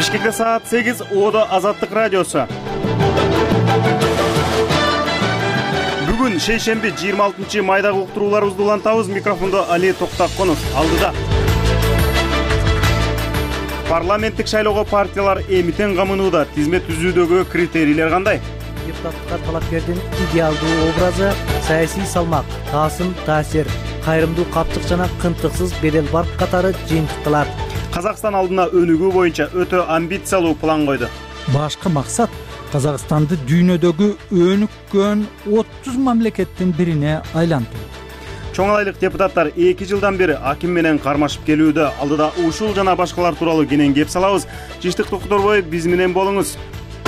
Бишкекте саат 8, Оодо Азаттык радиосу. Бүгүн шейшемби 26 майдагы уктурууларыбызды улантабыз. Микрофондо Али Токтаконов алдыда. Парламенттик шайлоого партиялар эмитен камынууда. Тизмет түзүүдөгү критерийлер кандай? Депутаттыкка талапкердин идеалдуу образы, саясий салмак, таасым, таасир, кайрымдуу каптык жана кынтыксыз бедел бар катары жыйынтыкталат. Казакстан алдына өнүгүү боюнча өтө амбициялуу план койду. Башкы максат Казакстанды дүйнөдөгү өнүккөн 30 мамлекеттин бирине айлантуу. Чоң айлык депутаттар 2 жылдан бери аким менен кармашып келүүдө. Алдыда ушул жана башкалар тууралуу кенен кеп салабыз. Жыштык токтурбой биз менен болуңуз.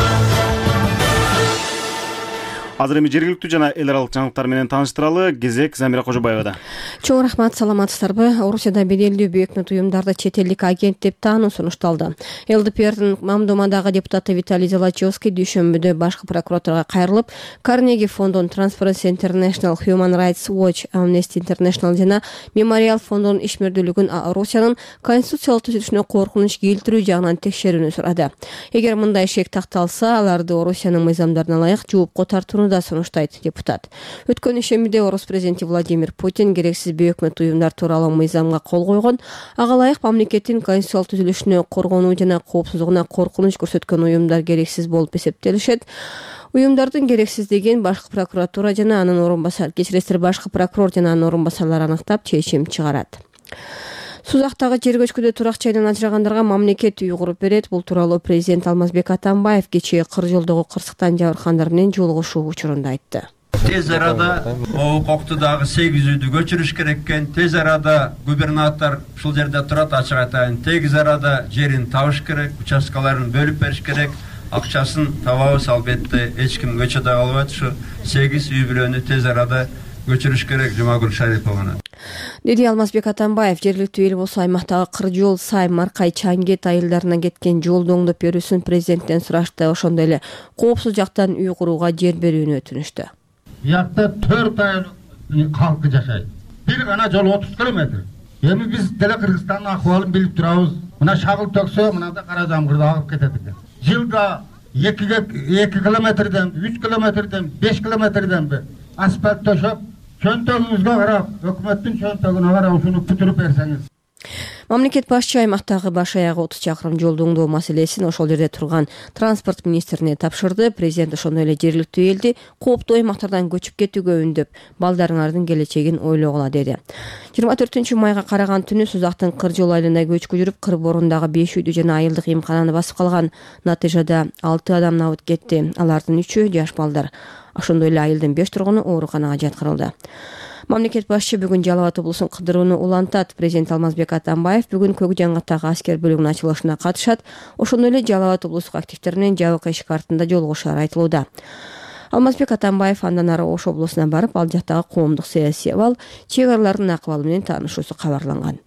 Азыр эми жергиликтүү жана эл аралык жаңылыктар менен тааныштыралы. Кезек Замира Кожобаевада. Чоң рахмат, саламатсыздарбы? Орусияда беделдүү өкмөт уюмдарды чет элдик агент деп таануу сунушталды. ЛДПРдин Мамдомадагы депутаты Виталий Золочевский дүйшөмбүдө башкы прокуратурага кайрылып, Carnegie фондунун Transparency International, Human Rights Watch, Amnesty International жана Memorial фондунун ишмердүүлүгүн Орусиянын конституциялык түзүлүшүнө коркунуч келтирүү жагынан текшерүүнү сурады. Эгер мындай шек такталса, аларды Орусиянын мыйзамдарына ылайык жоопко тартууну да сунуштайт депутат. Өткөн ишембиде Орус президенти Владимир Путин керексиз өкмөт уюмдар тууралуу мыйзамга кол койгон, ага ылайык мамлекеттин конституциялык түзүлүшүнө коргонуу жана коопсуздугуна коркунуч көрсөткөн уюмдар керексиз болуп эсептелишет. Уюмдардын керексиздигин башкы прокуратура жана анын башкы прокурор жана анын орун басарлары аныктап чечим чыгарат. Сузактагы жер көчкүдө турак жайдан ажырагандарга мамлекет үй куруп берет. Бул тууралуу президент Алмазбек Атамбаев кечээ Кыр жолдогу кырсыктан жабыркандар менен жолугушуу учурунда айтты. Тез арада укукту дагы 8 үйдү көчүрүш керек экен. Тез арада губернатор ушул жерде турат, ачык айтайын. Тез арада жерин табыш керек, участкаларын бөлүп бериш керек. Акчасын табабыз, албетте эч ким көчөдө калбайт. Ушу 8 үй бүлөнү тез арада көчүрүш керек. Жумагүл Шариповна деди Алмазбек Атамбаев. Жергиликтүү эл болсо аймактагы Кыр жол, Сай, Маркай, Чаңгет айылдарына кеткен жолду оңдоп берүүсүн президенттен сурашты. Ошондой эле коопсуз жактан үй курууга жер берүүнү өтүнүштү. Бuyakta 4 айыл халкы жашайт. Бир гана жол 30 километр. Эми биз деле Кыргызстандын акыбалын билип турабыз. Мына шагыл төксө, мынада кара жамгырда агып кетет экен. Жылда 2 километрден, 3 километрден, 5 километрден асфальт төшөп, чөнтөгүңүзгө карап, өкмөттүн чөнтөгүнө карап ушуну бүтүрүп берсеңиз. Мамлекет башчы аймактагы баш аягы 30 чакырым жолду оңдоо маселесин ошол жерде турган транспорт министрине тапшырды. Президент ошондой эле жергиликтүү элди кооптуу аймактардан көчүп кетүүгө үндөп, балдарыңардын келечегин ойлогула деди. 24 майга караган түнү Сузактын Кыр жол айылына көчкү жүрүп, Кыр борундагы 5 үйдү жана айылдык эмкананы басып калган. Натыйжада 6 адам набыт кетти. Алардын 3-ü жаш балдар. Ошондой эле айылдын 5 тургуну ооруканага жаткырылды. Мамлекет башчы бүгүн Жалал Абад облусун кыдырууну улантат. Президент Алмазбек Атамбаев бүгүн Көк Жаңгаттагы аскер бөлүгүнүн ачылышына катышат. Ошондой эле Жалал Абад облустук активдер менен жабык эшик артында жолугушары айтылууда. Алмазбек Атамбаев андан ары Ош облусуна барып, ал жактагы коомдук саясий абал, чек аралардын акыбалы менен таанышуусу кабарланган.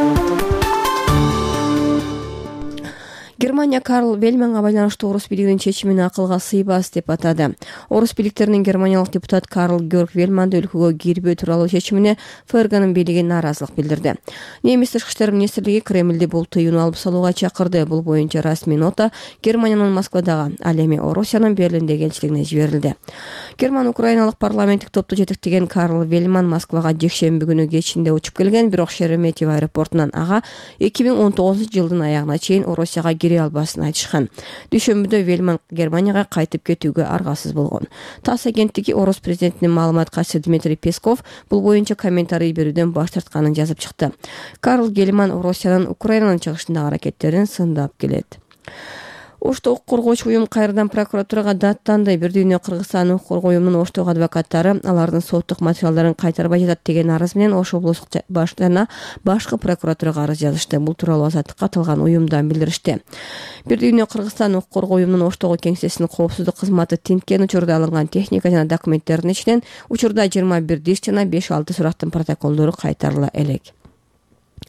Германия Карл Вельманга байланыштуу орус бийлигинин чечимин акылга сыйбас деп атады. Орус бийликтеринин германиялык депутат Карл Георг Вельманды өлкөгө кирбөө тууралуу чечимине ФРГнын бийлиги нааразылык билдирди. Немис тышкы иштер министрлиги Кремлди бул тыюуну алып салууга чакырды. Бул боюнча расмий нота Германиянын Москвадагы, ал эми Орусиянын Берлиндеги элчилигине жиберилди. Герман-украиналык парламенттик топту жетектеген Карл Вельман Москвага жекшемби күнү кечинде учуп келген, бирок Шереметьево аэропортунан ага 2019-жылдын аягына чейин Орусияга кире албасын айтышкан. Дүйшөмбүдө Вельман Германияга кайтып кетүүгө аргасыз болгон. ТАСС агенттиги Орус президентинин маалымат катчысы Дмитрий Песков бул боюнча комментарий берүүдөн баш тартканын жазып чыкты. Карл Вельман Орусиянын Украинанын чыгышындагы аракеттерин сындап келет. Ошто укук коргоочу уюм кайрадан прокуратурага даттанды. Бир дүйнө Кыргызстан укук коргоо уюмунун Оштогу адвокаттары алардын соттук материалдарын кайтарбай жатат деген арыз менен Ош облустук башчына башкы прокуратурага арыз жазышты. Бул тууралуу Азаттыкка аталган уюмдан билдиришти. Бир дүйнө Кыргызстан укук коргоо уюмунун Оштогу кеңсесинин коопсуздук кызматы тинткен учурда алынган техника жана документтердин ичинен учурда 21 диск жана 5-6 сурактын протоколдору кайтарыла элек.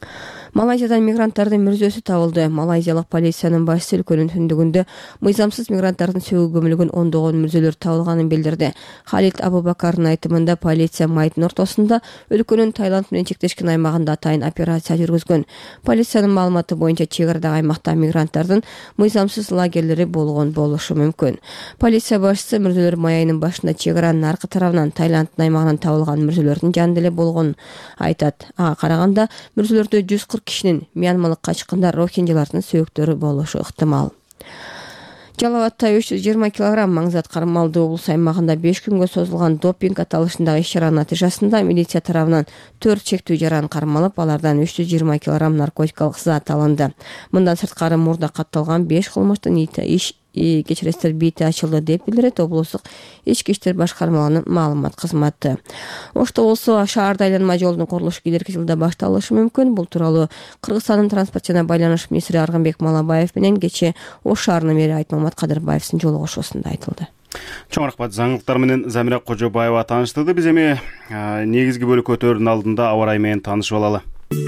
Малайзиядан мигранттардын мүрзөсү табылды. Малайзиялык полициянын башчысы өлкөнүн түндүгүндө мыйзамсыз мигранттардын сөгүү көмүлгөн ондогон мүрзөлөр табылганын билдирди. Халид Абубакардын айтымында полиция майдын ортосунда өлкөнүн Таиланд менен чектешкен аймагында атайын операция жүргүзгөн. Полициянын маалыматы боюнча чек арадагы аймакта мигранттардын мыйзамсыз лагерлери болгон болушу мүмкүн. Полиция башчысы мүрзөлөр май айынын башында чек аранын аркы тарабынан Таиланддын аймагынан табылган мүрзөлөрдүн жанында эле болгонун айтат. Ага караганда мүрзөлөрдө 140 кишинин мьянмалык качкындар рохинджалардын сөөктөрү болушу ыктымал. Жалалатта 320 кг Маңзат Кармалды облус аймагында 5 күнгө созулган допинг аталышындагы иш-чара натыйжасында милиция тарабынан 4 чектүү жаран кармалып, алардан 320 кг наркотикалык зат алынды. Мындан сырткары мурда катталган 5 кылмыштын кечиресиздер бити ачылды деп билдирет облустук ички иштер башкармалыгынын маалымат кызматы. Ошто болсо шаарда айланма жолдун курулушу келерки жылда башталышы мүмкүн. Бул тууралуу Кыргызстандын транспорт жана байланыш министри Аргынбек Малабаев менен кечээ Ош шаарынын мэри Айтмамат Кадырбаевдин жолугушуусунда айтылды. Чоң рахмат. Жаңылыктар менен Замира Кожобаева тааныштырды. Биз эми негизги бөлүк өтөрдүн алдында аба ырайы менен таанышып алалы.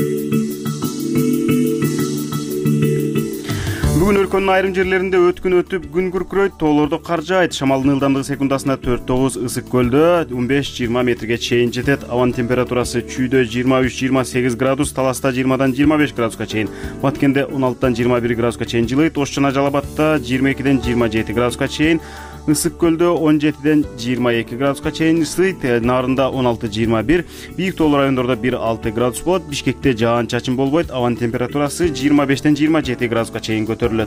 Бүгүн өлкөнүн айрым жерлеринде өткүн өтүп, күн күркүрөйт, тоолордо кар жаайт. Шамалдын ылдамдыгы секундасына 4-9, ысык көлдө 15-20 метрге чейин жетет. Абанын температурасы чүйдө 23-28 градус, Таласта 20-дан 25 градуска чейин, Баткенде 16-дан 21 градуска чейин жылыйт. Ош жана Жалалбатта 22-ден 27 градуска чейин, ысык көлдө 17-ден 22 градуска чейин ысыйт. Нарында 16-21, бийик тоолор райондордо 1-6 градус болот. Бишкекте жаан-чачын болбойт. Абанын температурасы 25-ден 27 градуска чейин көтөрүлөт.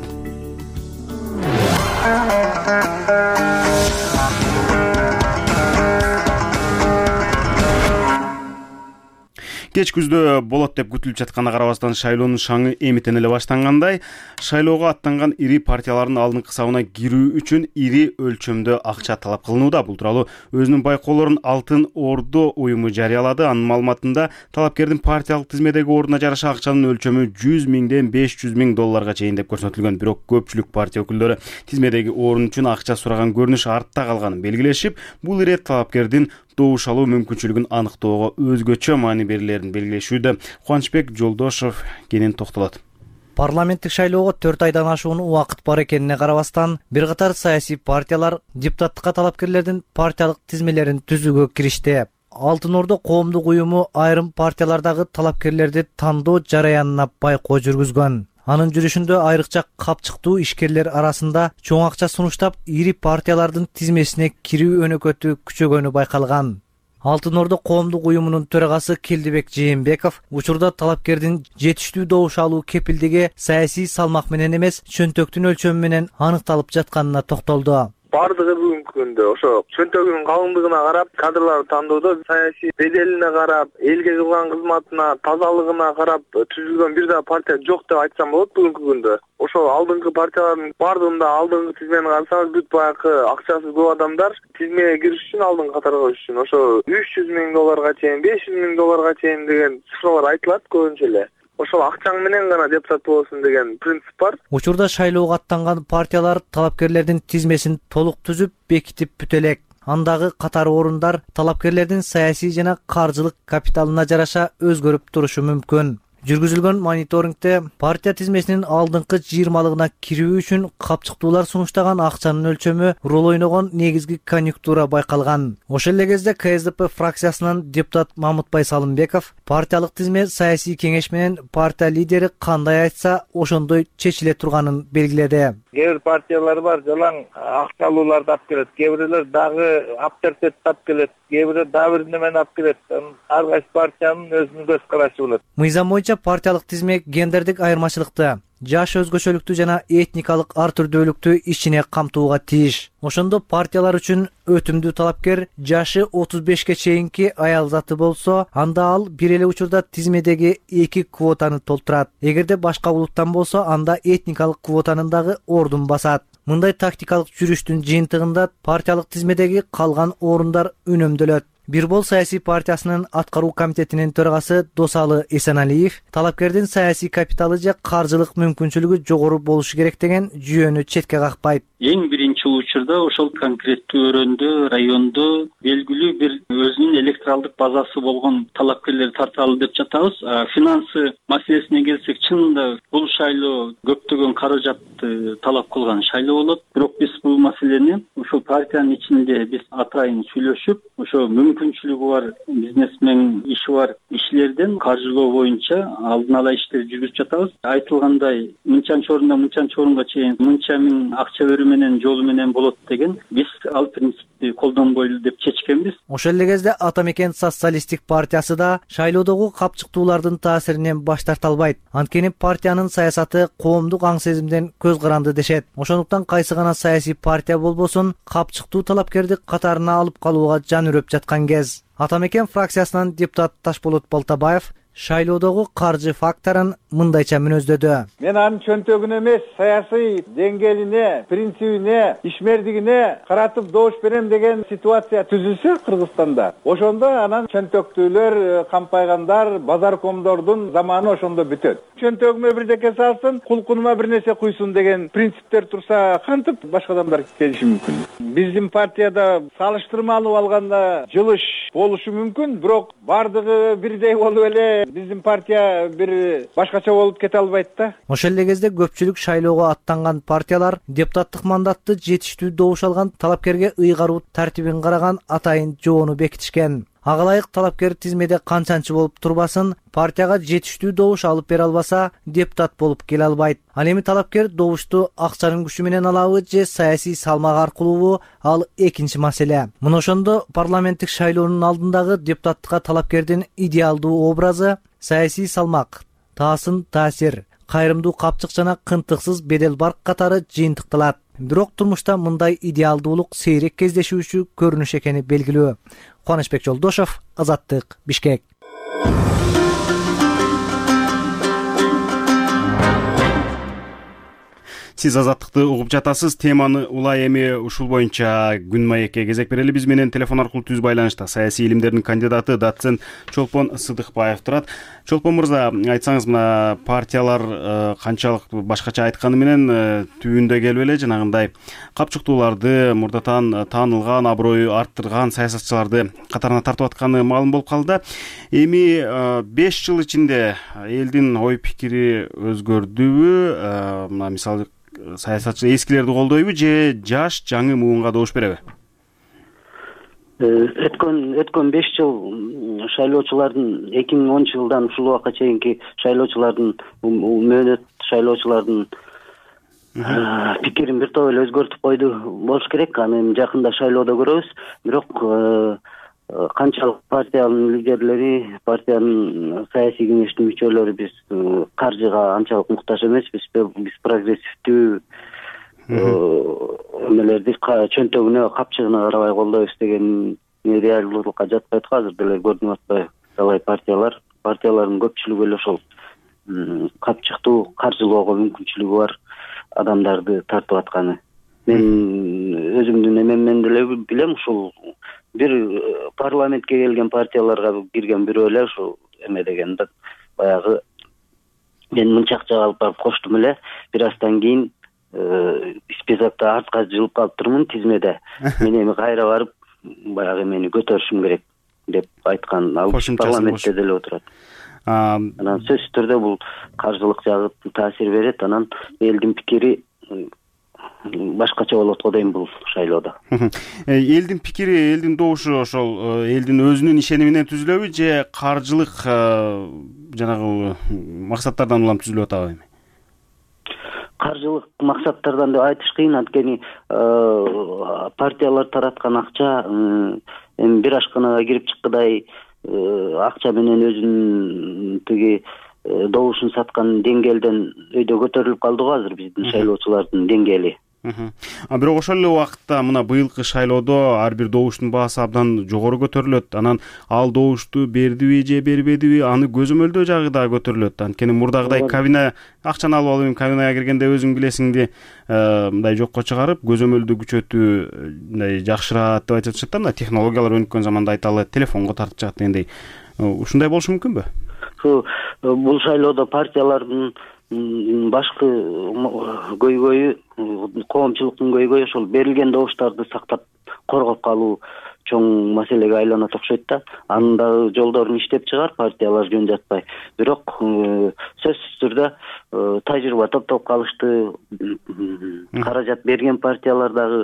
Кеч күздө болот деп күтүлүп жатканына карабастан шайлоонун шаңы эмитен эле баштангандай, шайлоого аттанган ири партиялардын алдыңкы сабына кирүү үчүн ири өлчөмдө акча талап кылынууда. Бул тууралуу өзүнүн байкоолорун Алтын Ордо уюму жарыялады. Анын маалыматында талапкердин партиялык тизмедеги ордуна жараша акчанын өлчөмү 100 миңден 500 миң долларга чейин деп көрсөтүлгөн. Бирок көпчүлүк партия өкүлдөрү тизмедеги орун үчүн акча сураган көрүнүш артта калганын белгилешип, бул ирет талапкердин добуш алуу мүмкүнчүлүгүн аныктоого өзгөчө маани берилерин белгилешүүдө. Кубанычбек Жолдошов кенен токтолот. Парламенттик шайлоого 4 айдан ашуун убакыт бар экенине карабастан, бир катар саясий партиялар депутаттыкка талапкерлердин партиялык тизмелерин түзүүгө киришти. Алтын Ордо коомдук уюму айрым партиялардагы талапкерлерди тандоо жараянына байкоо жүргүзгөн. Анын жүрүшүндө айрыкча капчыктуу ишкерлер арасында чоң акча сунуштап, ири партиялардын тизмесине кирүү өнөкөтү күчөгөнү байкалган. Алтын Ордо коомдук уюмунун төрагасы Келдибек Жээнбеков учурда талапкердин жетиштүү добуш алуу кепилдиги саясий салмак менен эмес, чөнтөктүн өлчөмү менен аныкталып жатканына токтолду. Бардыгы бүгүнкү күндө ошо чөнтөгүнүн калыңдыгына карап, кадрларды тандоодо саясий беделине карап, элге кылган кызматына, тазалыгына карап түзүлгөн бир да партия жок деп айтсам болот бүгүнкү күндө. Ошо алдыңкы партиялардын бардыгында алдыңкы тизмени карасаңыз, бүт баягы акчасы көп адамдар тизмеге кириш үчүн алдыңкы катарга өтүш үчүн ошо 300 миң долларга чейин, 500 миң долларга чейин деген цифралар айтылат көбүнчө эле. Ошол акчаң менен гана депутат болосуң деген принцип бар. Учурда шайлоого аттанган партиялар талапкерлердин тизмесин толук түзүп, бекитип бүтө элек. Андагы катар орундар талапкерлердин саясий жана каржылык капиталына жараша өзгөрүп турушу мүмкүн. Жүргүзүлгөн мониторингте партия тизмесинин алдыңкы жыйырмалыгына кирүү үчүн капчыктуулар сунуштаган акчанын өлчөмү роль ойногон негизги конъюнктура байкалган. Ошол эле кезде КСДП фракциясынын депутат Мамытбай Салымбеков партиялык тизме саясий кеңеш менен партия лидери кандай айтса, ошондой чечиле турганын белгиледи. Кээ бир партиялар бар, жалаң акчалууларды алып келет, кээ бирлер дагы авторитет алып келет, кээ бирлер дагы бир немени алып келет. Ар кайсы партиянын өзүнүн көз карашы болот. Мыйзам боюнча партиялык тизме гендердик айырмачылыкты, жаш өзгөчөлүктү жана этникалык ар түрдүүлүктү ичине камтууга тийиш. Ошондо партиялар үчүн өтүмдүү талапкер жашы 35ке чейинки аял заты болсо, анда ал бир эле учурда тизмедеги 2 квотаны толтурат. Эгерде башка улуттан болсо, анда этникалык квотанын дагы ордун басат. Мындай тактикалык жүрүштүн жыйынтыгында партиялык тизмедеги калган орундар үнөмдөлөт. Бир Бол саясий партиясынын аткаруу комитетинин төрагасы Досалы Эсеналиев талапкердин саясий капиталы же каржылык мүмкүнчүлүгү жогору болушу керек деген жүйөнү четке какпайт. Эң биринчи учурда ошол конкреттүү өрөөндө, райондо белгилүү бир өзүнүн электоралдык базасы болгон талапкерлерди тарталы деп жатабыз. Финансы маселесине келсек, чынында бул шайлоо көптөгөн каражатты талап кылган шайлоо болот. Бирок биз бул маселени ошол партиянын ичинде биз атайын сүйлөшүп, ошо мүмкүнчүлүгү бар бизнесмен, иши бар кишилерден каржылоо боюнча алдын ала иштерди жүргүзүп жатабыз. Айтылгандай, мынчанчы орунга чейин мынча миң акча берүү менен жолу менен болот деген биз ал принципти колдонбойлу деп чечкенбиз. Ошол эле кезде Ата Мекен социалисттик партиясы да шайлоодогу капчыктуулардын таасиринен баш тарта албайт. Анткени партиянын саясаты коомдук аң сезимден көз каранды дешет. Ошондуктан кайсы гана саясий партия болбосун капчыктуу талапкерди катарына алып калууга жан үрөп жаткан кез. Ата Мекен фракциясынан депутат Ташболот Балтабаев шайлоодогу каржы факторун мындайча мүнөздөдү. Мен анын чөнтөгүнө эмес, саясий деңгээлине, принцибине, ишмердигине каратып добуш берем деген ситуация түзүлсө Кыргызстанда, ошондо анан чөнтөктүүлөр, кампайгандар, базаркомдордун заманы ошондо бүтөт. Чөнтөгүмө бирдеке салсын, кулкунума бир нерсе куйсун деген принциптер турса, кантип башка адамдар келиши мүмкүн? Биздин партияда салыштырмалуу алганда жылыш болушу мүмкүн, бирок бардыгы бирдей болуп эле биздин партия бир башкача болуп кете албайт да. Ошол эле кезде көпчүлүк шайлоого аттанган партиялар депутаттык мандатты жетиштүү добуш алган талапкерге ыйгаруу тартибин караган атайын жобону бекитишкен. Ага ылайык талапкер тизмеде канчанчы болуп турбасын, партияга жетиштүү добуш алып бере албаса, депутат болуп келе албайт. Ал эми талапкер добушту акчанын күчү менен алабы же саясий салмак аркылуубу, ал экинчи маселе. Мына ошондо парламенттик шайлоонун алдындагы депутаттыкка талапкердин идеалдуу образы саясий салмак, таасин таасир, кайрымдуу капчык жана кынтыксыз бедел бар катары жыйынтыкталат. Бирок турмушта мындай идеалдуулук сейрек кездешүүчү көрүнүш экени белгилүү. Кубанычбек Жолдошов, Азаттык, Бишкек. Сиз Азаттыкты угуп жатасыз. Теманы улай эми ушул боюнча Күн маекке кезек берели. Биз менен телефон аркылуу түз байланышта саясий илимдердин кандидаты доцент Чолпон Сыдыкбаев турат. Чолпон мырза, айтсаңыз, мына партиялар канчалык башкача айтканы менен түбүндө келип эле жанагындай капчыктууларды, мурдатан таанылган, аброю арттырган саясатчыларды катарына тартып атканы маалым болуп калды. Эми 5 жыл ичинде элдин ой пикири өзгөрдүбү? Мына мисалы саясатчы эскилерди колдойбу же жаш жаңы муунга добуш береби? Өткөн 5 жыл шайлоочулардын 2010 жылдан ушул убакка чейинки шайлоочулардын мөөнөт шайлоочулардын пикирин бир топ эле өзгөртүп койду болуш керек. Аны жакында шайлоодо көрөбүз. Бирок канчалык партиянын лидерлери, партиянын саясий кеңештин мүчөлөрү биз каржыга анчалык муктаж эмеспиз. Биз прогрессивдүү эмелерди чөнтөгүнө, капчыгына карабай колдойбуз деген реалдуулукка жатпайт. Азыр деле көрүнүп атпайбы? Талай партиялардын көпчүлүгү эле ошол капчыктуу каржылоого мүмкүнчүлүгү бар адамдарды тартып атканы. Мен өзүмдүн эмемден деле билем, ушул бир парламентке келген партияларга кирген бирөө эле ушул эме деген да, баягы мен мынча акча алып барып коштум эле, бир аздан кийин списокто артка жылып калып турмун тизмеде. Мен эми кайра барып баягы мени көтөрүшүм керек деп айткан. Ал парламентте деле отурат. Анан сөзсүз түрдө бул каржылык жагы таасир берет. Анан элдин пикири башкача болот го дейм бул шайлоодо. Элдин пикири, элдин добушу ошол элдин өзүнүн ишениминен түзүлөбү же каржылык жанагы максаттардан улам түзүлүп атабы эми? Каржылык максаттардан деп айтыш кыйын, анткени партиялар тараткан акча эми бир ашканага кирип чыккыдай акча менен өзүнүн тиги добушун саткан деңгээлден өйдө көтөрүлүп калды го азыр биздин шайлоочулардын деңгээли. Бирок ошол эле убакытта мына быйылкы шайлоодо ар бир добуштун баасы абдан жогору көтөрүлөт. Анан ал добушту бердиби же бербедиби аны көзөмөлдөө жагы да көтөрүлөт. Анткени мурдагыдай кабина акчаны алып алып кабинага киргенде өзүң билесиңди мындай жокко чыгарып көзөмөлдү күчөтүү мындай жакшыраат деп айтып жатышат да. Мына технологиялар өнүккөн заманда айталы телефонго тартып чыгат дегендей. Ушундай болушу мүмкүнбү? Бул шайлоодо партиялардын башкы көйгөйү, коомчулуктун көйгөйү ошол берилген добуштарды сактап коргоп калуу чоң маселеге айланат окшойт да. Анын дагы жолдорун иштеп чыгар партиялар жөн жатпай. Бирок сөзсүз түрдө тажрыйба топтоп калышты. Каражат берген партиялар дагы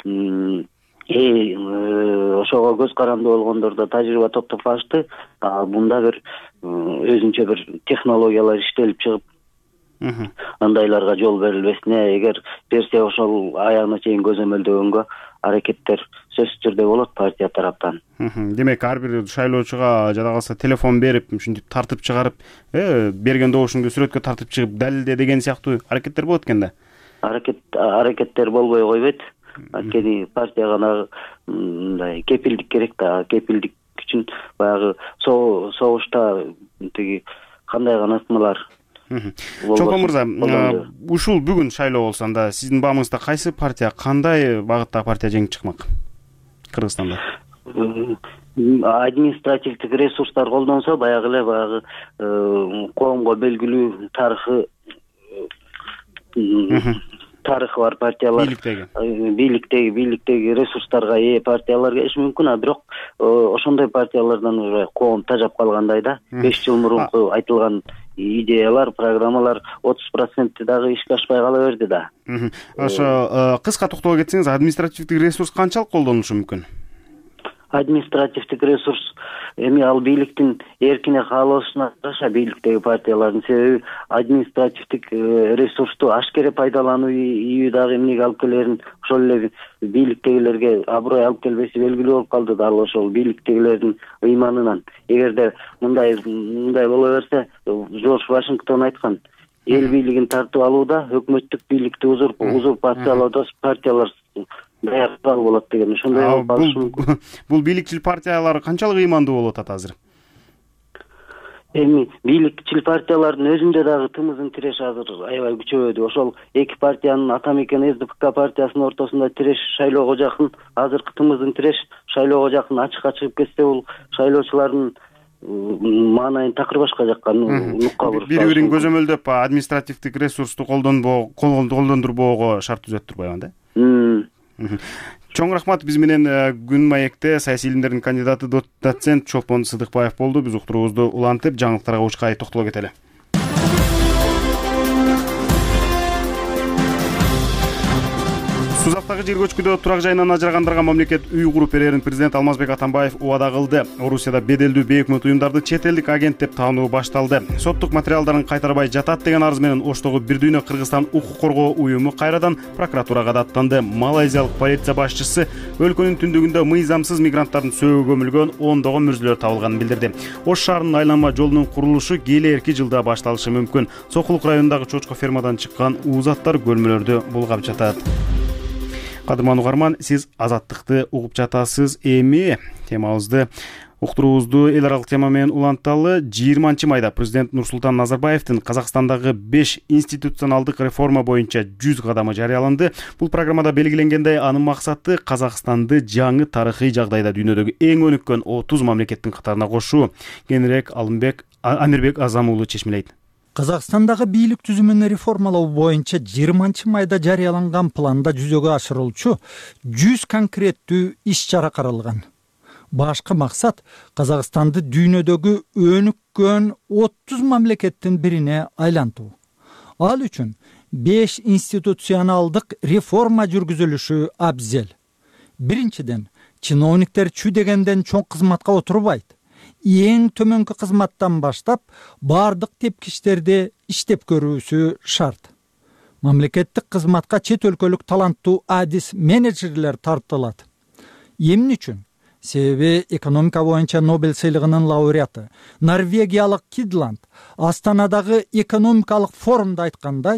ошого көз каранды болгондор да тажрыйба топтоп калышты. Мында бир өзүнчө бир технологиялар иштелип чыгып андайларга жол берилбесине эгер берсе ошол аягына чейин көзөмөлдөгөнгө аракеттер сөзсүз түрдө болот партия тараптан. Демек ар бир шайлоочуга жада калса телефон берип, ушинтип тартып чыгарып, берген добушуңду сүрөткө тартып чыгып далилде деген сыяктуу аракеттер болот экен да. Аракеттер болбой койбойт. Анткени партияга мындай кепилдик керек да. Кепилдик үчүн баягы согушта тиги кандай канатмалар. Чолпон мырза, ушул бүгүн шайлоо болсо анда сиздин баамыңызда кайсы партия, кандай багыттагы партия жеңип чыкмак Кыргызстанда? Административдик ресурстар колдонсо баягы эле коомго белгилүү тарыхы бар партиялар, бийликтеги ресурстарга ээ партиялар келиши мүмкүн. Бирок ошондой партиялардан уже коом тажап калгандай да. 5 жыл мурунку айтылган идеялар, программалар 30% дагы ишке ашпай кала берди да. Ошо кыска токтоло кетсеңиз, административдик ресурс канчалык колдонулушу мүмкүн? Административдик ресурс эми ал бийликтин эркине каалоосуна жараша бийликтеги партиялардын, себеби административдик ресурсту ашкере пайдалануу дагы эмнеге алып келерин ошол эле бийликтегилерге аброй алып келбеси белгилүү болуп калды дал ошол бийликтегилердин ыйманынан. Эгерде мындай боло берсе, Жорж Вашингтон айткан, эл бийлигин тартып алууда өкмөттүк бийликти узурпациялоодо партиялар даярдал болот деген. Ошондой болуп калышы мүмкүн. Бул бийликчил партиялар канчалык ыймандуу болуп атат азыр? Эми бийликчил партиялардын өзүндө дагы тымыздын тиреши азыр аябай күчөбөдү. Ошол эки партиянын Атамекен СДПК партиясынын ортосунда тиреш шайлоого жакын, азыркы тымыздын тиреш шайлоого жакын ачыкка чыгып кетсе, бул шайлоочулардын маанайын такыр башка жакка нукка буруп бири-бирин көзөмөлдөп административдик ресурсту колдондурбоого шарт түзөт турбайбы да? Чоң рахмат. Биз менен Күн маекте саясий илимдердин кандидаты доцент Чолпон Сыдыкбаев болду. Биз уктуруубузду улантып, жаңылыктарга учкай токтоло кетели. Сузактагы жер көчкүдө турак жайынан ажырагандырга мамлекет үй куруп берерин президент Алмазбек Атамбаев убада кылды. Орусияда беделдүү бейөкмөт уюмдарды чет элдик агент деп таануу башталды. Соттук материалдарын кайтарбай жатат деген арыз менен Оштогу Бир дүйнө Кыргызстан укук коргоо уюму кайрадан прокуратурага даттанды. Малайзиялык полиция башчысы өлкөнүн түндүгүндө мыйзамсыз мигранттардын сөөгү көмүлгөн ондогон мүрзөлөр табылганын билдирди. Ош шаарынын айланма жолунун курулушу келээрки жылда башталышы мүмкүн. Сокулук районундагы чочко фермадан чыккан уузаттар көлмөлөрдү булгап жатат. Кадырман угарман, сиз азаттыкты угуп жатасыз. Эми темабызды уктуруубузду эл аралык тема менен уланталы. 20-майда президент Нурсултан Назарбаевдин Казакстандагы 5 институционалдык реформа боюнча 100 кадамы жарыяланды. Бул программада белгиленгендей, анын максаты Казакстанды жаңы тарыхый жагдайда дүйнөдөгү эң өнүккөн 30 мамлекеттин катарына кошуу. Кенирээк Амирбек Азам уулу чечмелейт. Казакстандагы бийлик түзүмүн реформалоо боюнча 20-майда жарыяланган планда жүзөгө ашырылчу 100 конкреттүү иш-чара каралган. Башкы максат Казакстанды дүйнөдөгү өнүккөн 30 мамлекеттин бирине айлантуу. Ал үчүн 5 институционалдык реформа жүргүзүлүшү абзел. Биринчиден, чиновниктер чүй дегенден чоң кызматка отурбайт. Эң төмөнкү кызматтан баштап бардык тепкичтерди иштеп көрүүсү шарт. Мамлекеттик кызматка чет өлкөлүк таланттуу адис менеджерлер тартылат. Эмне үчүн? Себеби экономика боюнча Нобель сыйлыгынын лауреаты Норвегиялык Кидланд Астанадагы экономикалык форумда айткандай,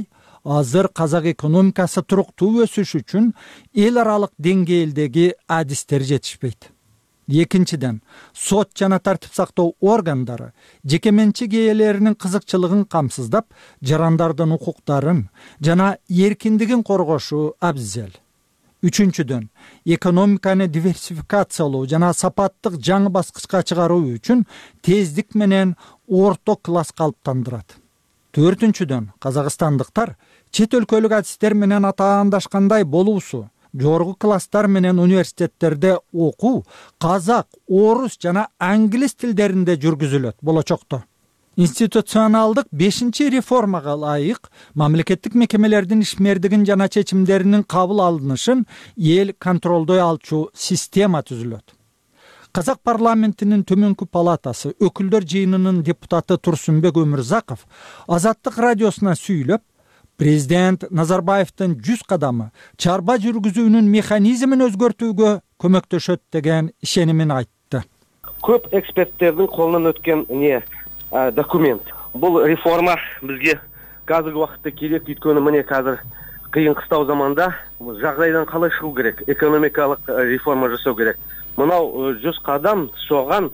азыр казак экономикасы туруктуу өсүш үчүн эл аралык деңгээлдеги адистер жетишпейт. Экинчиден, сот жана тартип сактоо органдары жеке менчик ээлеринин кызыкчылыгын камсыздап, жарандардын укуктарын жана эркиндигин коргошу абзел. Үчүнчүдөн, экономиканы диверсификациялоо жана сапаттык жаңы баскычка чыгаруу үчүн тездик менен орто класс калыптандырат. Төртүнчүдөн, казакстандыктар чет өлкөлүк адистер менен атаандашкандай болуусу, жогорку класстар менен университеттерде окуу казак, орус жана англис тилдеринде жүргүзүлөт болочокто. Институционалдык 5-чи реформага ылайык мамлекеттик мекемелердин ишмердигин жана чечимдеринин кабыл алынышын эл контролдой алчу система түзүлөт. Казак парламентинин төмөнкү палатасы өкүлдөр жыйынынын депутаты Турсунбек Өмүрзаков Азаттык радиосуна сүйлөп, президент Назарбаевдин 100 кадамы чарба жүргүзүүнүн механизмин өзгөртүүгө көмөктөшөт деген ишенимин айтты. Көп эксперттердин колунан өткөн документ. Бул реформа бизге азыркы убакытта керек, өйткөнү мына азыр кыйын кыстау заманда жагдайдан калай чыгуу керек, экономикалык реформа жасоо керек. Мынау 100 кадам соган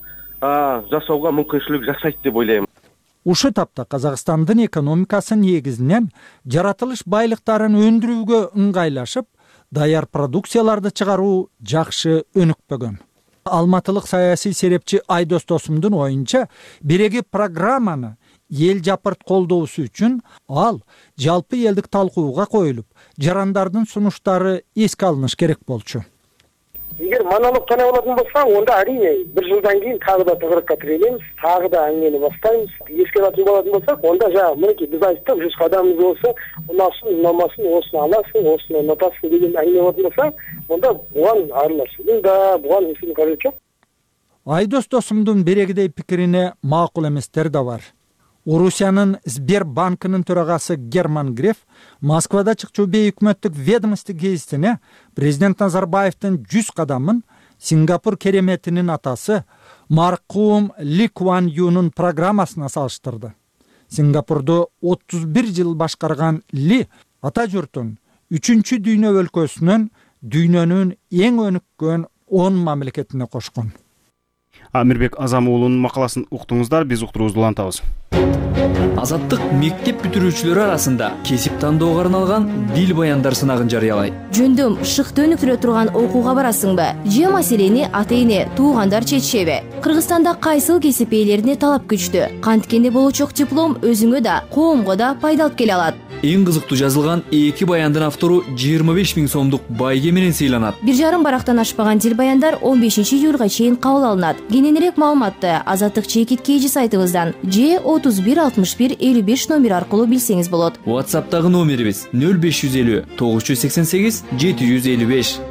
жасоого мүмкүнчүлүк жасайт деп ойлойм. Ушу тапта Казакстандын экономикасы негизинен жаратылыш байлыктарын өндүрүүгө ыңгайлашып, даяр продукцияларды чыгаруу жакшы өнүкпөгөн. Алматылык саясий серепчи Айдос Досумдун оюнча, биреги программаны эл жапырт колдоосу үчүн ал жалпы элдик талкууга коюлуп, жарандардын сунуштары эске алыныш керек болчу. Эгер монолог гана болатын болса, онда әрине bir жылдан кийин тагы да тыгырыкка тирелебиз, тагы да әңгемени баштайбыз. Эске алатын болатын болсак, онда мынакей биз айттык, 100 кадамыбыз болсо, унасын, унамасын, осуну аласың, осуну унатасың деген әңгеме болатын болса, онда буган аралашуудун да, буган эсин кажети жок. Айдос Досумдун берегидей пикирине макул эместер да бар. Орусиянын Сбербанкынын төрагасы Герман Греф Москвада чыкчу бейөкмөттүк ведомство гезитине президент Назарбаевдин 100 кадамын Сингапур кереметинин атасы маркум Ли Куан Юнун программасына салыштырды. Сингапурду 31 жыл башкарган Ли ата журтун 3-чү дүйнө өлкөсүнөн дүйнөнүн эң өнүккөн 10 мамлекетине кошкон. Амирбек Азам уулунун макаласын уктуңуздар, биз уктуруубузду улантабыз. Азаттык мектеп бүтүрүүчүлөрү арасында кесип тандоого арналган дил баяндар сынагын жарыялайт. Жөндөм шыкты өнүктүрө турган окууга барасыңбы? Же маселени ата-эне, туугандар чечишеби? Кыргызстанда кайсыл кесип ээлерине талап күчтүү? Канткенде болочок диплом өзүңө да, коомго да пайда алып келе алат. Эң кызыктуу жазылган 2 баяндын автору 25 000 сомдук байге менен сыйланат. 1,5 барактан ашпаган дил баяндар 15 июлга чейин кабыл алынат. Кененирээк маалыматты Азаттык чекит KG сайтыбыздан же 31 61 55 номер аркылуу билсеңиз болот. WhatsApp'тагы номерибиз 0550 988 755.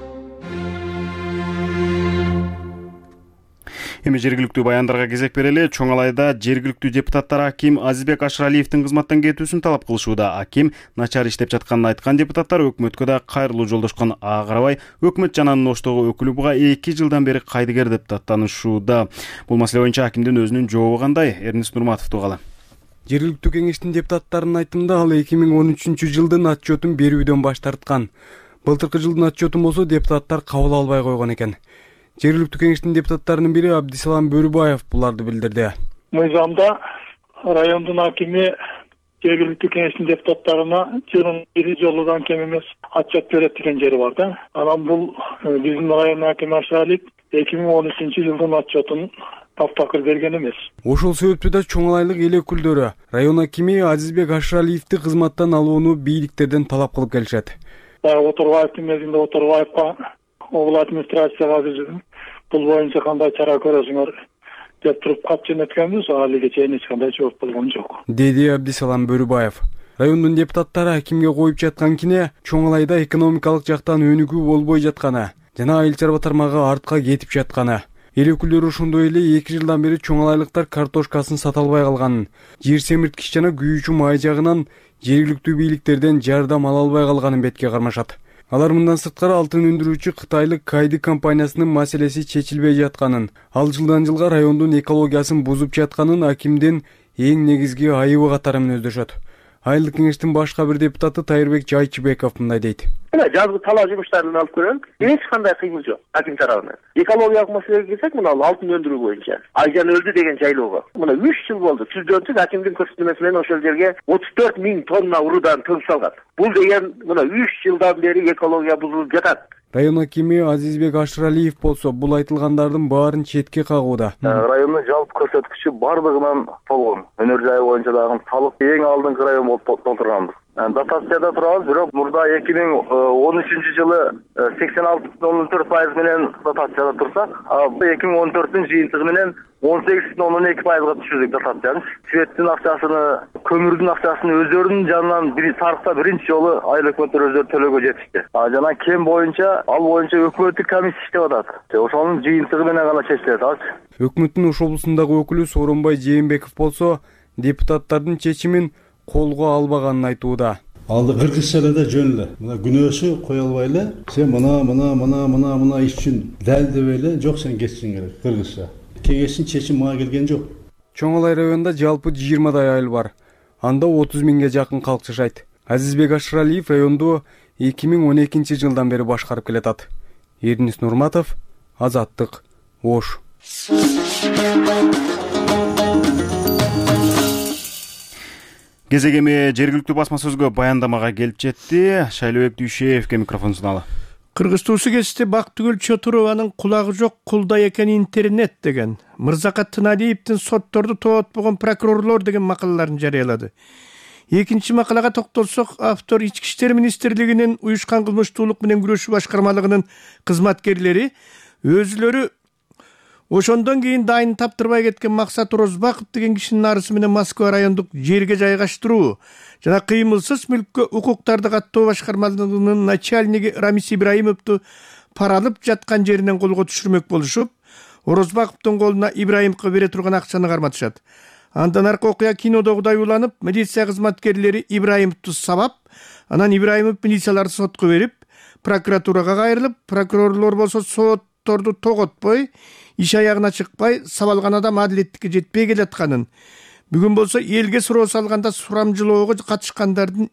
Эми жергиликтүү баяндарга кезек берели. Чоң Алайда жергиликтүү депутаттар Аким Азизбек Ашыралиевдин кызматтан кетүүсүн талап кылышууда. Аким начар иштеп жатканын айткан депутаттар өкмөткө да кайрылуу жолдошкон. Ага карабай, өкмөт жананын оштогу өкүлү буга 2 жылдан бери кайдыгер деп даттанышууда. Бул маселе боюнча Акимдин өзүнүн жообу кандай? Эрнис Нурматов тугала. Жергиликтүү кеңештин депутаттарынын айтымында ал 2013 жылдын отчетун берүүдөн баш тарткан. Былтыркы жылдын отчетун болсо депутаттар кабыл албай койгон экен. Жергиликтүү кеңештин депутаттарынын бири Абдисалам Бөрүбаев буларды билдирди. Мыйзамда райондун акими жергиликтүү кеңештин депутаттарына жылдын 1 жолудан кем эмес отчет берет деген жери бар да. Анан бул биздин район акими Ашыралиев 2013 жылдын отчетун таптакыр берген эмес. Ошол себептүү да Чоң Алайлык эл өкүлдөрү район акими Азизбек Ашыралиевди кызматтан алууну бийликтерден талап кылып келишет. Оторбаевдин мезгилинде Оторбаевга облус администрацияга бул боюнча кандай чара көрөсүңөр деп туруп кат жөнөткөнбүз, алиге чейин эч кандай жооп болгон жок. Деди Абдисалам Бөрүбаев. Райондун депутаттары акимге коюп жаткан кине Чоң Алайда экономикалык жактан өнүгүү болбой жатканы жана айыл чарба тармагы артка кетип жатканы. Эл өкүлдөрү ошондой эле 2 жылдан бери Чоң Алайлыктар картошкасын сата албай калганын, жер семирткич жана күйүүчү май жагынан жергиликтүү бийликтерден жардам ала албай калганын бетке кармашат. Алар мындан сырткары алтын өндүрүүчү Кытайлык Кайды компаниясынын маселеси чечилбей жатканын, ал жылдан жылга райондун экологиясын бузуп жатканын акимдин эң негизги айыбы катары менен өздөшөт. Айылдык кеңештин башка бир депутаты Тайырбек Жайчыбеков мындай дейт. Жазгы талаа жумуштарын алып көрөбүз. Эч кандай кыймыл жок аким тарабынан. Экологиялык маселеге келсек, мына алтын өндүрүү боюнча Айжан өлдү деген жайлоого. Мына 3 жыл болду. Түздөн-түз акимдин көрсөтмөсү менен ошол жерге 34 000 тонна уруудан төгүп салган. Бул деген мына 3 жылдан бери экология бузулуп жатат. Район акими Азизбек Ашыралиев болсо бул айтылгандардын баарын четке кагууда. Райондун жалпы көрсөткүчү бардыгынан толгон. Өнөр жайы боюнча дагы салык эң алдыңкы район болуп толтурганбыз. Дотацияда турабыз, бирок мурда 2013-жылы 86,4% менен дотацияда турсак, 2014-тün жыйынтыгы менен 18,2%га түшүрдүк дотацияны. Светтин акчасыны, көмүрдүн акчасын өздөрүнүн жанынан тарыхта биринчи жолу айыл өкмөттөр өздөрү төлөөгө жетишти. Жана кем боюнча, ал боюнча өкмөттүк комиссия иштеп атат. Ошонун жыйынтыгы менен гана чечилет. Өкмөттүн Ош облусундагы өкүлү Сооронбай Жээнбеков болсо, депутаттардын чечимин колго албаганын айтууда. Алды Кыргызчада жөн эле. Мына күнөөсү кое албай эле, сен мына иш үчүн дал деп эле, жок сен кетишиң керек Кыргызча. Кеңештин чечими мага келген жок. Чоң Алай районунда жалпы 20дай айыл бар. Анда 30 000ге жакын калк жашайт. Азизбек Ашыралиев районду 2012-жылдан бери башкарып келатат. Эрнис Нурматов, Азаттык, Ош. Кезек эми жергиликтүү басма сөзгө баяндамага келип жетти. Шайлообек Дүйшеевке микрофон суналы. Кыргызтуусу кести Бактыгүл Чотурованын кулагы жок кулда экен интернет деген, Мырзакат Тыналиевдин сотторду тоотпогон прокурорлор деген макалаларын жарыялады. Экинчи макалага токтолсок, автор Ички иштер министрлигинин уюшкан кылмыштуулук менен күрөшүү башкармалыгынын кызматкерлери өзүлөрү ошондон кийин дайын таптырбай кеткен Максат Орозбаков деген кишинин арызы менен Москва райондук жерге жайгаштыруу жана кыймылсыз мүлккө укуктарды каттоо башкармалыгынын начальниги Рамис Ибраимовду пара алып жаткан жеринен колго түшүрмөк болушуп, Орозбаковдун колуна Ибраимовго бере турган акчаны карматышат. Андан аркы окуя кинодогудай уланып, милиция кызматкерлери Ибраимовду сабап, анан Ибраимов милицияларды сотко берип, прокуратурага кайрылып, прокурорлор болсо сотторду тоготпой, иш аягына чыкпай, сабалган адам адилеттикке жетпей келатканын, бүгүн болсо элге суроо салганда сурамжылоого катышкандардын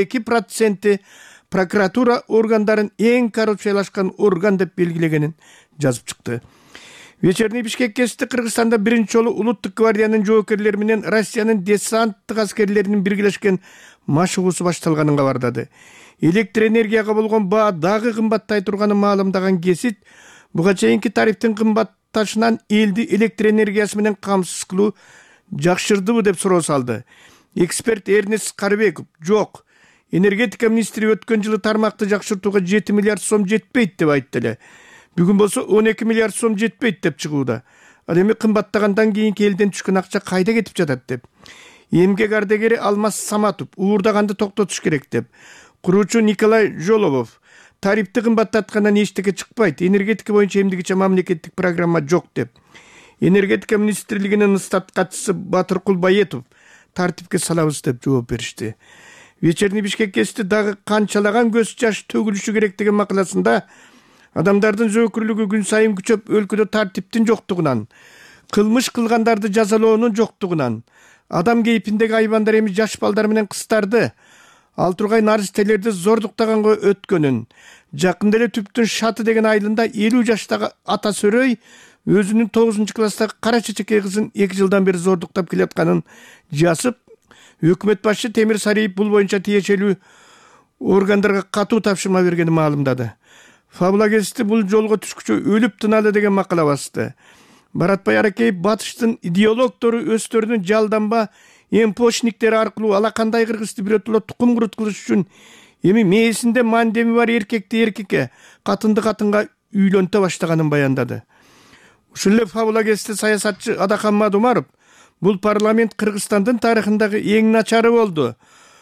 52% прокуратура органдарын эң коррупциялашкан орган деп белгилегенин жазып чыкты. Вечерний Бишкек кести Кыргызстанда биринчи жолу улуттук гвардиянын жоокерлери менен Россиянын десанттык аскерлеринин биргелешкен машыгуусу башталганын кабардады. Электр энергияга болгон баа дагы кымбаттай турганын маалымдаган Кесит, буга чейинки тарифтин кымбатташынан элди электр энергиясы менен камсыз кылуу жакшырдыбы деп суроо салды. Эксперт Эрнис Карыбеков, жок, энергетика министри өткөн жылы тармакты жакшыртууга 7 миллиард сом жетпейт деп айтты эле. Бүгүн болсо 12 миллиард сом жетпейт деп чыгууда. Ал эми кымбаттагандан кийинки элден түшкөн акча кайда кетип жатат деп. Эмгек ардагери Алмаз Саматов уурдаганды токтотуш керек деп. Куруучу Николай Жолобов тарифти кымбаттаткандан эчтеке чыкпайт, энергетика боюнча эмдигиче мамлекеттик программа жок деп. Энергетика министрлигинин стат катчысы Батыркул Баетов тартипке салабыз деп жооп беришти. Вечерний Бишкек кести дагы канчалаган көз жаш төгүлүшү керек деген макаласында адамдардын зөөкүрлүгү күн сайын күчөп, өлкөдө тартиптин жоктугунан, кылмыш кылгандарды жазалоонун жоктугунан, адам кейпиндеги айбандар эми жаш балдар менен кыздарды, ал тургай наристелерди зордуктаганга өткөнүн, жакында эле Түптүн Шаты деген айылында 50 жаштагы ата сөрөй өзүнүн 9-класстагы кара чечекей кызын 2 жылдан бери зордуктап келатканын жазып, өкмөт башчы Темир Сариев бул боюнча тиешелүү органдарга катуу тапшырма бергенин маалымдады. Фабула кести бул жолго түшкүчө өлүп тыналы деген макала басты. Баратбай Аракеев батыштын идеологтору өстөрүнүн жалданба эмпошниктери аркылуу алакандай кыргызды бирөтөлө тукум куруткулуш үчүн эми мээсинде мандеми бар эркекти эркекке, катынды катынга үйлөнтө баштаганын баяндады. Ушул эле Фабула кести саясатчы Адахан Мадумаров бул парламент Кыргызстандын тарыхындагы эң начары болду.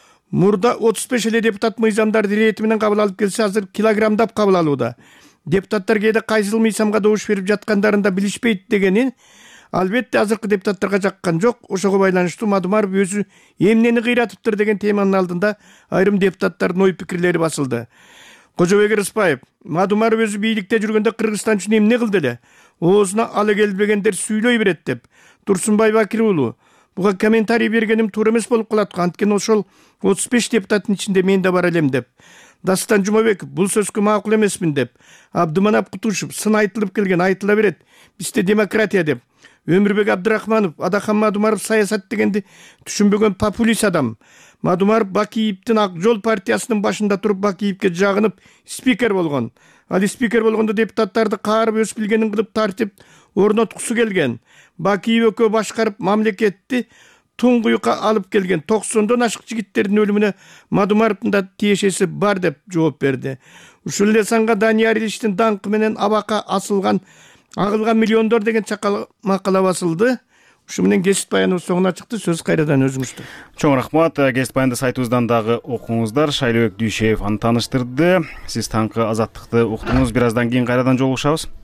Мурда 35 эле депутат мыйзамдарды ирети менен кабыл алып келсе, азыр килограммдап кабыл алууда. Депутаттар кээде кайсыл мыйзамга добуш берип жаткандарын да билишпейт дегенин, албетте азыркы депутаттарга жаккан жок. Ошого байланыштуу Мадумаров өзү эмнени кыйратыптыр деген теманын алдында айрым депутаттардын ой пикирлери басылды. Кожобек Рыспаев, Мадумаров өзү бийликте жүргөндө Кыргызстан үчүн эмне кылды эле? Оозуна алы келбегендер сүйлөй берет деп. Турсунбай Бакир уулу, буга комментарий бергеним туура эмес болуп калат. Анткени ошол 35 депутаттын ичинде мен да бар элем деп. Дастан Жумабеков бул сөзгө макул эмесмин деп. Абдыманап Кутушев сын айтылып келген айтыла берет. Бизде демократия деп. Өмүрбек Абдырахманов, Адахан Мадумаров саясат дегенди түшүнбөгөн популист адам. Мадумаров Бакиевдин Ак Жол партиясынын башында туруп Бакиевке жагынып спикер болгон. Ал спикер болгондо депутаттарды каарып өз билгенин кылып тартип орноткусу келген. Бакиев экөө башкарып мамлекетти туңгуюкка алып келген. 90дон ашык жигиттердин өлүмүнө Мадумаровдун да тиешеси бар деп жооп берди. Ушул эле санга Данияр Иличтин даңкы менен абакка агылган миллиондор деген макала басылды. Ушу менен кесип баяныбыз соңуна чыкты. Сөз кайрадан өзүңүздө. Чоң рахмат. Кесип баянды сайтыбыздан дагы окуңуздар. Шайлообек Дүйшеев аны тааныштырды. Сиз таңкы Азаттыкты уктуңуз. Бир аздан кийин кайрадан жолугушабыз.